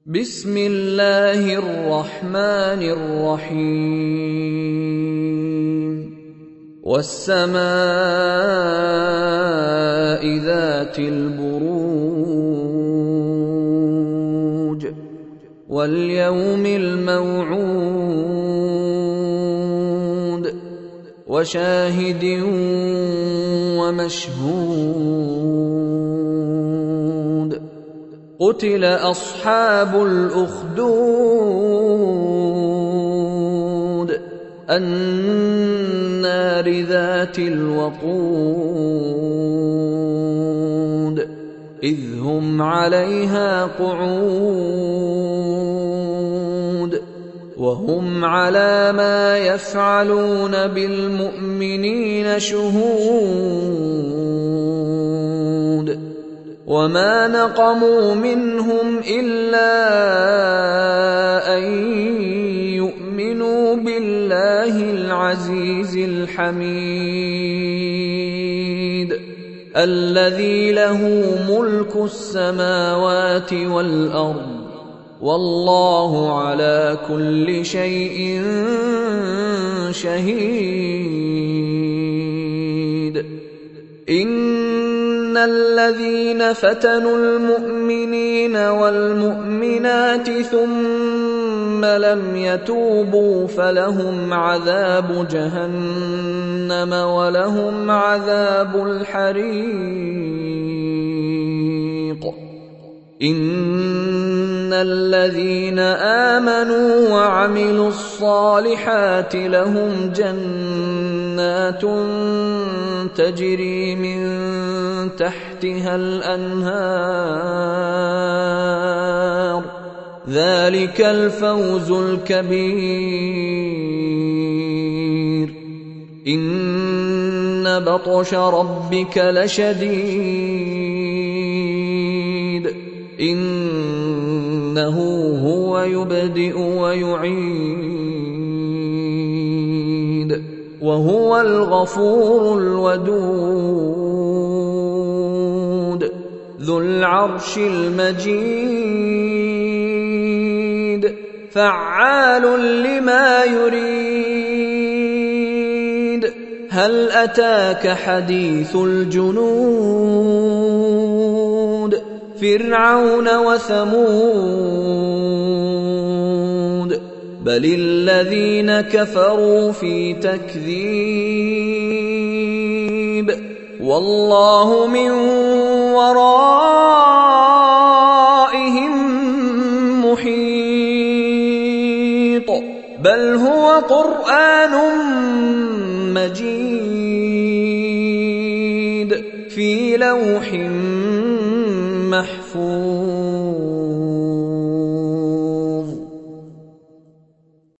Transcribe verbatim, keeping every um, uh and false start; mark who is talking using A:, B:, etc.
A: بسم الله الرحمن الرحيم والسماء ذات البروج واليوم الموعود وشاهد ومشهود قتل أصحاب الأخدود النار ذات الوقود إذ هم عليها قعود وهم على ما يفعلون بالمؤمنين شهود وما نقموا منهم إلا أن يؤمنوا بالله العزيز الحميد الذي له ملك السماوات والأرض والله على كل شيء شهيد. إن الذين فتنوا المؤمنين والمؤمنات ثم لم يتوبوا فلهم عذاب جهنم ولهم عذاب الحريق. إن الذين آمنوا وعملوا الصالحات لهم جنات تجري من تحتها الأنهار ذلك الفوز الكبير. إن بطش ربك لشديد إنه هو يبدئ ويعيد وهو الغفور الودود ذو العرش المجيد فعال لما يريد. هل أتاك حديث الجنود فرعون وثمود بل الذين كفروا في تكذيب والله من ورائهم محيط بل هو قرآن مجيد في لوح محفوظ.